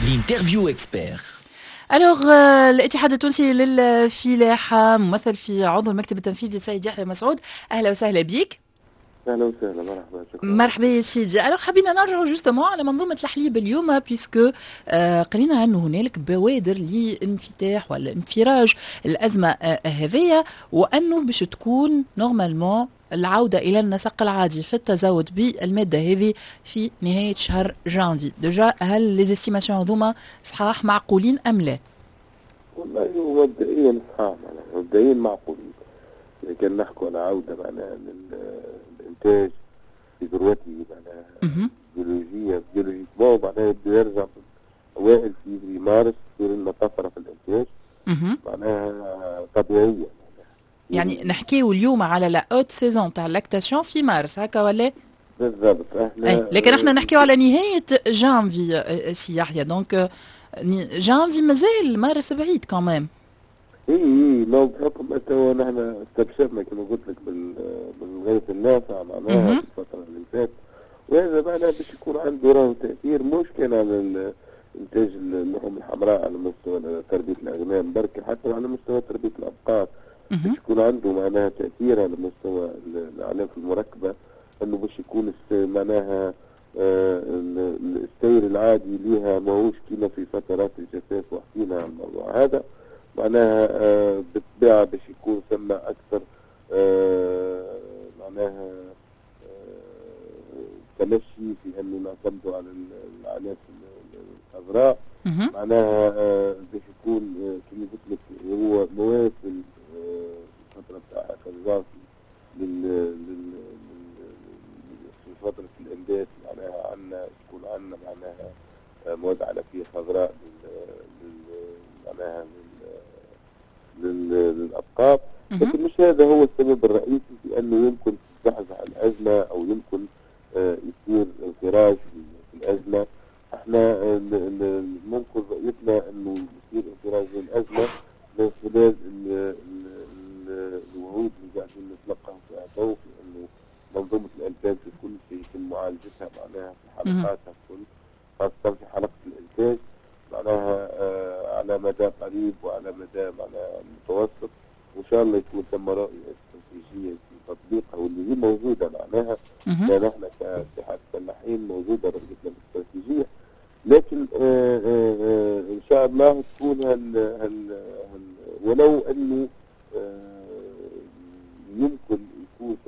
l'interview expert. الوغ الاتحاد التونسي للفلاحة ممثل في عضو المكتب التنفيذي سيد يحيى مسعود، اهلا وسهلا بيك. اهلا وسهلا، مرحبا، شكرا. مرحبا يا سيدي. الوغ حبينا نرجعوا جوستومون على منظومة الحليب اليوم، بيسكو قرينا انه هنالك بوادر لانفتاح ولا انفراج الازمة هذية، وانه باش تكون نورمالمون العودة إلى النسق العادي في التزود بالمادة هذه في نهاية شهر جانفي. دجا هل ليزيستيماسيون هذوما صحاح معقولين أم لا؟ والله مبدئيا صحاح، مبدئيا معقولين. كان نحكوا على عودة معناها للإنتاج في ذروته معناها بيولوجيكمون، معناها بده يرجع أوائل في مارس تصير لنا طفرة في الإنتاج معناها طبيعية. يعني نحكيو اليوم على لا اوت سيزون تاع اللاكتاسيون في مارس هكا ولا؟ بالضبط. لكن احنا نحكيو على نهاية جانفي سي يحيى، دونك جانفي مازال مارس بعيد كمان. اي لو بحكم انه نحن استبشرنا كما قلت لك بالغيث النافع معناها في الفترة اللي فاتت، وهذا معناه باش يكون عنده راه تأثير مش كان على إنتاج اللحوم الحمراء على مستوى تربية الأغنام برك، حتى على مستوى تربية الأبقار باش يكون عنده معناها تأثير على مستوى الأعلاف المركبة، أنه باش يكون معناها السير العادي لها ماهوش كيما في فترات الجفاف، وحكينا عن الموضوع هذا معناها بالطبيعة باش يكون ثم أكثر معناها تمشي في أنه نعتمدوا على الأعلاف الخضراء معناها باش يكون كما قلت لك هو مواسم الفترة بتاع كالجاف في فترة الإنبات معناها عندنا تكون عندنا معناها مواد علفية خضراء معناها للأبقار، لكن مش هذا هو السبب الرئيسي في أنه يمكن تزحزح الأزمة أو يمكن يصير انفراج في الأزمة. احنا ممكن رؤيتنا أنه يصير انفراج الأزمة من خلال الوعود اللي قاعدين نتلقاها في تو، في انه منظومه الانتاج الكل يتم معالجتها معناها في حلقاتها الكل، خاصه في حلقه الانتاج معناها على مدى قريب وعلى مدى معناها متوسط، وان شاء الله يكون ثم رؤيه استراتيجيه في تطبيقها واللي هي موجوده معناها. كان احنا كاتحاد فلاحين موجوده رؤيتنا الاستراتيجيه، لكن ان شاء الله تكون ولو انه يمكن يكون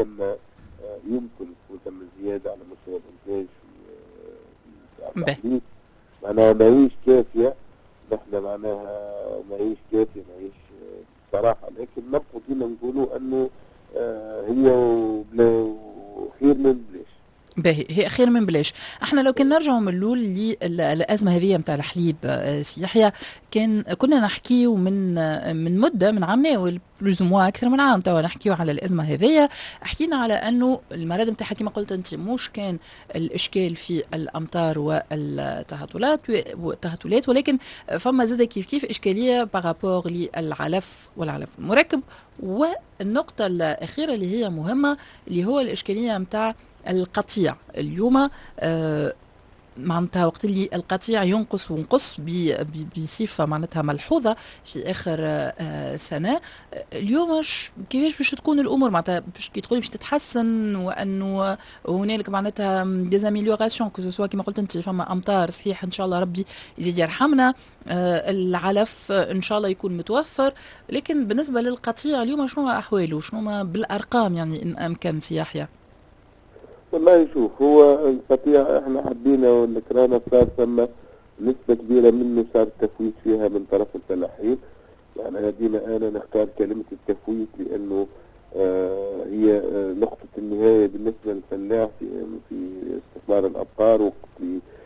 ثم زياده على مستوى الانتاج في التحديد معناها ماهيش كافيه، نحن معناها ماهيش كافيه ماهيش بصراحه، لكن نبقى ديما نقولوا انه هي خير من بلاش. باهي، هي خير من بلاش. احنا لو كنا نرجعوا من الاول للازمه هذه نتاع الحليب سي يحيى، كنا نحكيو من مده من عام بلوز موا اكثر من عام توا نحكيو على الازمه هذه. حكينا على انه المرض نتاعها كما قلت انت مش كان الاشكال في الامطار والتهطلات، ولكن فما زاد كيف اشكاليه بارابور للعلف والعلف المركب. والنقطه الاخيره اللي هي مهمه اللي هو الاشكاليه نتاع القطيع اليوم. معناتها وقت اللي القطيع ينقص بصفة معناتها ملحوظة في آخر سنة، اليوم كيفاش باش تكون الأمور؟ معناتها كي تقولي باش تتحسن وأنه هنالك معناتها ديزاميليوراسيون كو كما قلت أنت، فما أمطار صحيح إن شاء الله ربي يزيد يرحمنا، العلف إن شااء الله يكون متوفر، لكن بالنسبة للقطيع اليوم شنو أحواله؟ شنو بالأرقام يعني إن أمكن سي يحيى؟ والله شوف، هو القطيع احنا حبينا والكرانة صار ثم نسبة كبيرة منه صار التفويت فيها من طرف الفلاحين. يعني ديما انا نختار كلمة التفويت لانه هي نقطة النهاية بالنسبة للفلاح في استثمار الابقار، وقت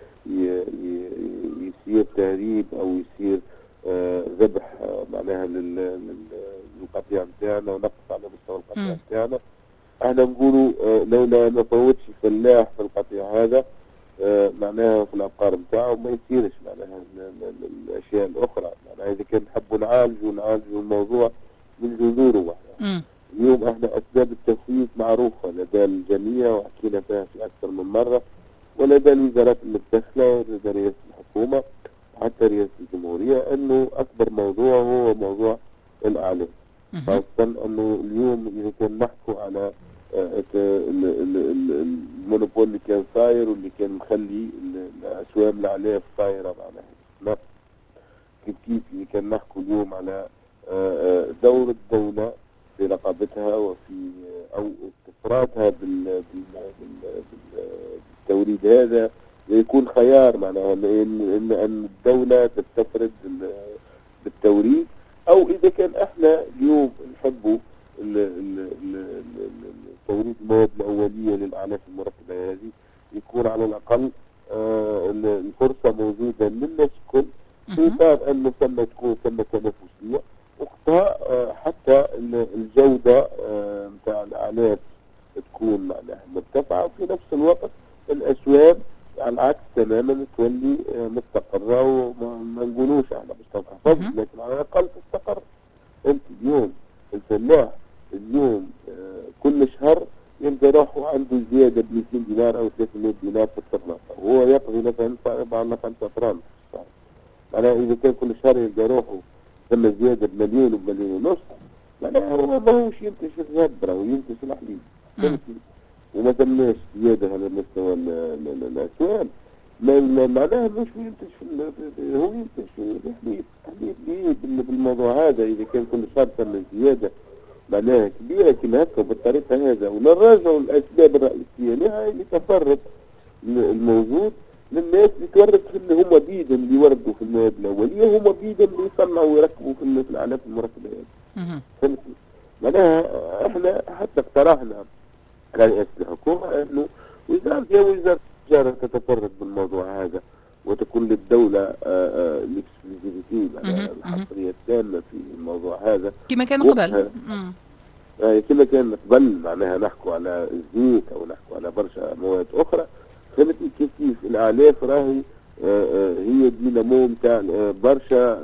يصير تهريب او يصير ذبح معناها للقطيع نتاعنا ونقص على مستوى القطيع نتاعنا. احنا نقولوا لولا ما فوتش الفلاح في القطيع هذا معناها في الابقار نتاعه ما يصيرش معناها الاشياء الاخرى. معناها اذا كان نحبوا نعالجوا الموضوع من جذوره. اليوم احنا اسباب التفويت معروفه لدى الجميع وحكينا فيها في اكثر من مره، ولدى الوزارات المتدخله ولدى رئاسه الحكومه. حتى رئاسة الجمهورية أنه أكبر موضوع هو موضوع الأعلاف. خاصة أنه اليوم إذا كان نحكوا على المونوبول اللي كان صاير واللي كان مخلي الأسوام الأعلاف صايرة معناها كيف اللي كان نحكوا اليوم على دور الدولة في رقابتها وفي أو استفرادها بالتوريد هذا يكون خيار معناها أن الدولة تستفرد بالتوريد، أو إذا كان إحنا اليوم نحبوا توريد المواد الأولية للأعلاف المركبة هذه يكون على الأقل الفرصة موجودة للناس الكل في إطار أنه تكون تنافسية وقتها حتى الجودة متاع الأعلاف تكون معناها مرتفعة، وفي نفس الوقت الأسواق على العكس تماما تولي مستقرة، وما نقولوش احنا مش تنخفض لكن على الأقل تستقر. أنت اليوم الفلاح اليوم كل شهر يلقى روحه عنده زيادة ب 200 دينار أو 300 دينار في الطرناطة، وهو يقضي مثلا 4-5 أطران. معناها إذا كان كل شهر يلقى روحه ثم زيادة بمليون وبمليون ونص، معناها هو ما هوش ينتج الذهب راهو ينتج الحليب، فهمتي؟ وما تمناش زيادة على مستوى الأسواق، معناها مش ينتج هو ينتج الحليب بالموضوع هذا. إذا كان كل شهر ثم زيادة معناها كبيرة كما هكا بالطريقة هذا، ونرجعوا الأسباب الرئيسية لها اللي تفرق الموجود للناس اللي تورد في اللي هم بيدهم اللي يوردوا في المواد الأولية، هم بيدهم اللي يصنعوا ويركبوا في الأعلاف المركبة هذه. فهمتي؟ معناها احنا حتى اقترحنا رئاسة الحكومة انه وزارة التجارة تتفرد بالموضوع هذا وتكون للدولة الاكسكلوزيفيتي الحصرية التامة في الموضوع هذا كما كان قبل. كما كان قبل معناها نحكوا على الزيت او نحكوا على برشا مواد اخرى. فهمتني كيف الأعلاف راهي هي دينامو نتاع برشا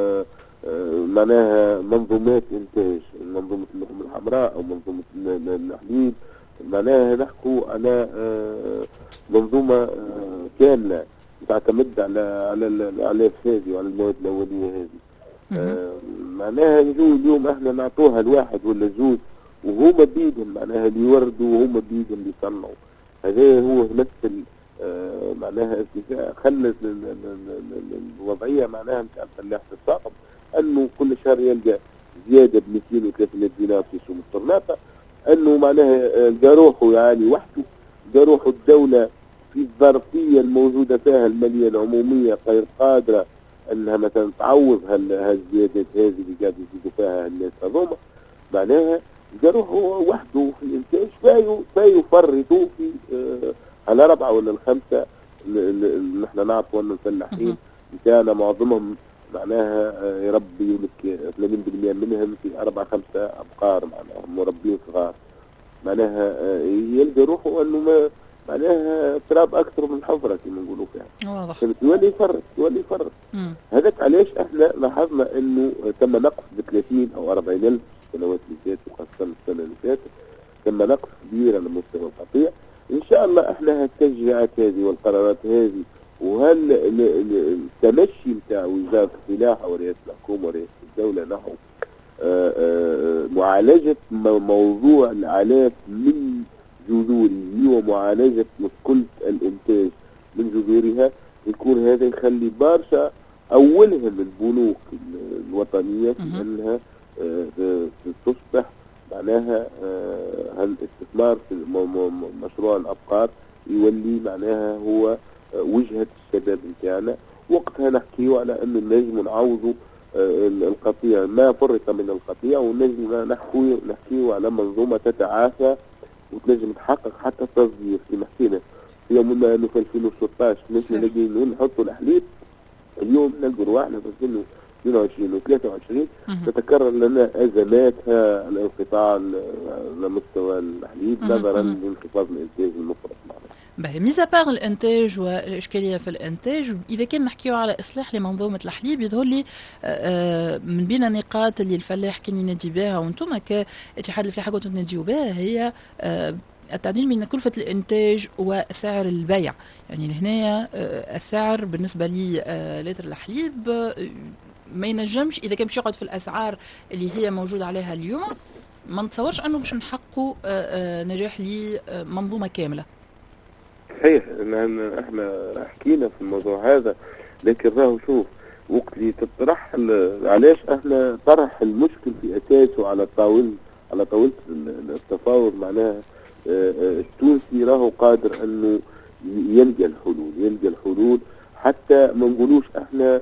معناها منظومات إنتاج، منظومة اللحوم الحمراء أو منظومة الحليب، معناها نحكوا على منظومة كاملة تعتمد على الأعلاف هذه وعلى المواد الأولية هذه. معناها نجوا اليوم احنا نعطوها الواحد ولا زوج وهما بيدهم معناها اللي يوردوا وهما بيدهم اللي يصنعوا. هذا هو يمثل معناها ارتفاع خلت الوضعية معناها نتاع الفلاح في الصعب انه كل شهر يلقى زيادة ب 200 و 300 دينار في سوق الطرناطة، انه معناها يلقى روحه يعني وحده، يلقى روحه الدولة في الظرفية الموجودة فيها المالية العمومية غير قادرة انها مثلا تعوض هالزيادات هذه اللي قاعد يزيدوا فيها الناس هذوما، معناها يلقى روحه وحده في الانتاج فيفرطوا في على 4 ولا 5 اللي نحن نعرفوا انه الفلاحين بتاعنا معظمهم معناها يربي لك 80% منهم في 4-5 أبقار معناها مربين صغار، معناها يلقى روحه انه معناها تراب اكثر من الحفره كما نقولوا فيها. واضح. يولي يفرط. هذاك علاش احنا لاحظنا انه تم نقص ب 30 أو 40 الف السنوات اللي فاتت وخاصه السنه اللي فاتت تم نقص كبير على مستوى القطيع. ان شاء الله احنا هالتشجيعات هذه والقرارات هذه وهل التمشي نتاع وزاره الفلاحه ورئاسه الحكومه ورئاسه الدوله نحو معالجه موضوع الأعلاف من جذوره ومعالجه مشكله الانتاج من جذورها، يكون هذا يخلي برشا اولهم البنوك الوطنيه في انها تصبح معناها هالاستثمار في مشروع الأبقار يولي معناها هو وجهة الشباب نتاعنا. وقتها نحكيو على أنه نجم نعوضوا القطيع ما فرط من القطيع، ونجم نحكيو على منظومة تتعافى وتنجم تحقق حتى التصدير كما حكينا في يومنا أنه في 2016 نحن لاقيين نحطوا الحليب، اليوم نلقوا رواحنا في 2022 و 23 تتكرر لنا ازماتها الانقطاع على مستوى الحليب نظرا لانخفاض الانتاج المفرط معنا. باهي ميزا بار الانتاج والاشكاليه في الانتاج، اذا كان نحكيو على اصلاح لمنظومه الحليب يظهر لي من بين النقاط اللي الفلاح كان ينادي بها وانتم كاتحاد الفلاحه كنتوا تناديوا بها هي التعديل بين كلفة الإنتاج وسعر البيع. يعني هنا السعر بالنسبة لي لتر الحليب ما ينجمش إذا كان باش يقعد في الأسعار اللي هي موجودة عليها اليوم، ما نتصورش أنه باش نحققوا نجاح لمنظومة كاملة. صحيح، احنا حكينا في الموضوع هذا، لكن راهو شوف وقت اللي تطرح علاش احنا طرح المشكل في اساسه على طاولة التفاوض. معناها التونسي راهو قادر انه يلقى الحلول حتى ما نقولوش احنا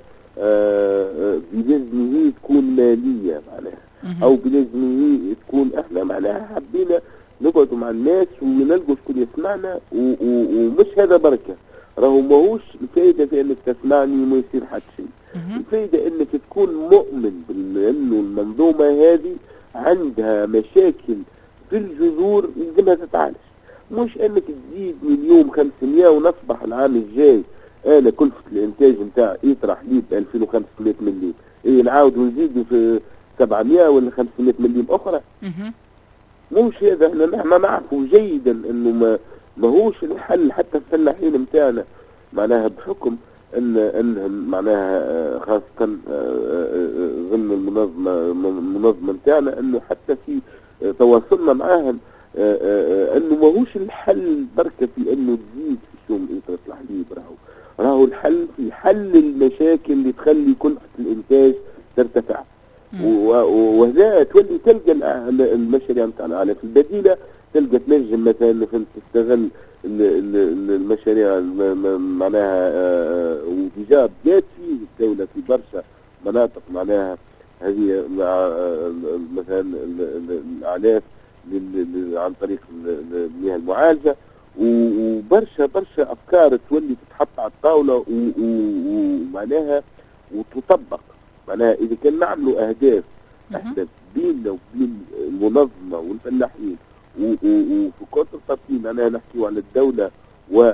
بلازم هي تكون مالية معناها، او بلازم هي تكون احنا معناها حبينا نقعدوا مع الناس ونلقوا شكون يسمعنا، ومش هذا بركة. راهو ماهوش الفايدة في انك تسمعني وما يصير حد شيء، الفايدة انك تكون مؤمن بانه المنظومة هذه عندها مشاكل في الجذور لازمها تتعالج، مش انك تزيد من اليوم 500 ونصبح العام الجاي انا كلفة الانتاج نتاع لتر حليب 2500 مليم، نعاود ونزيد في 700 ولا 500 مليم اخرى. مش هذا، احنا نعرفوا جيدا انه ماهوش الحل حتى الفلاحين نتاعنا، معناها بحكم انهم معناها خاصة ضمن المنظمة نتاعنا، انه حتى في تواصلنا معاهم انه ماهوش الحل بركة في انه تزيد في شؤون لتر الحليب، راهو الحل في حل المشاكل اللي تخلي كلفة الانتاج ترتفع. وهذا تولي تلقى المشاريع نتاعنا على في البديلة، تلقى تنجم مثلا تستغل المشاريع معناها وديجا بدات فيه الدولة في برشا مناطق معناها هذه مثلا الاعلاف عن طريق المياه المعالجة، وبرشا افكار تولي تتحط على الطاولة ومعناها وتطبق. معناها إذا كان نعملوا أهداف بيننا وبين المنظمة والفلاحين وفي كونتر بارتي، معناها نحكيوا على الدولة و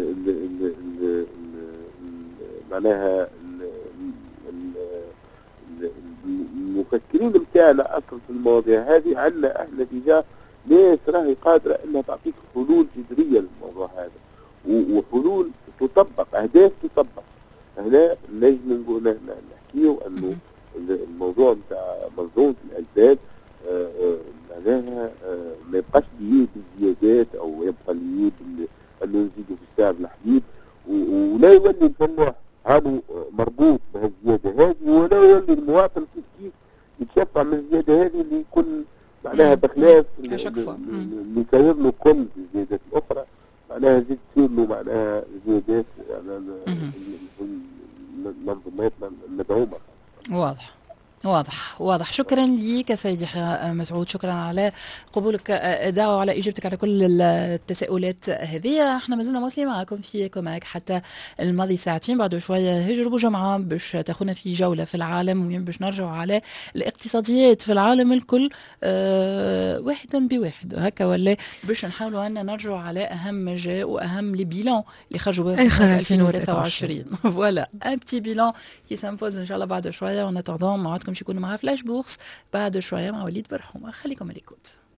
معناها المفكرين بتاعنا أصلا في المواضيع هذه. عندنا احنا تجاه ناس راهي قادرة انها تعطيك حلول جذرية للموضوع هذا، وحلول تطبق، أهداف تطبق. هنا نجم نقول نحكيه انه الموضوع بتاع منظومة الأجداد معناها ما يبقاش ليه بالزيادات او يبقى ليه انه يزيدوا في سعر الحليب، ولا يولي الفلاح هذا مربوط بهالزيادة هذه، ولا يولي المواطن كيف يتشفع من الزيادة هذه اللي يكون معناها بخلاف اللي يساير له كل الزيادات الأخرى، معناها زيد تصير له معناها زيادات على منظوماتنا المدعومة. واضح. شكرا لك سيدي مسعود، شكرا على قبولك الدعوة وعلى إجابتك على كل التساؤلات هذه. احنا مازلنا واصلين معكم في كوماك حتى الماضي ساعتين، بعد شوية هجربوا جمعة باش تاخذنا في جولة في العالم، باش نرجعوا على الاقتصاديات في العالم الكل واحدا بواحد هكا، ولا باش نحاولوا أن نرجعوا على أهم ما جاء وأهم لي بيلان اللي خرجوا بهم في 2023. فوالا ان بتي بيلان كي سامبوز ان شاء الله بعد شوية. ونتعظم موعدكم يكونوا معها فلاش بورس بعد شوية مع وليد برحومة. خليكم على الكوت.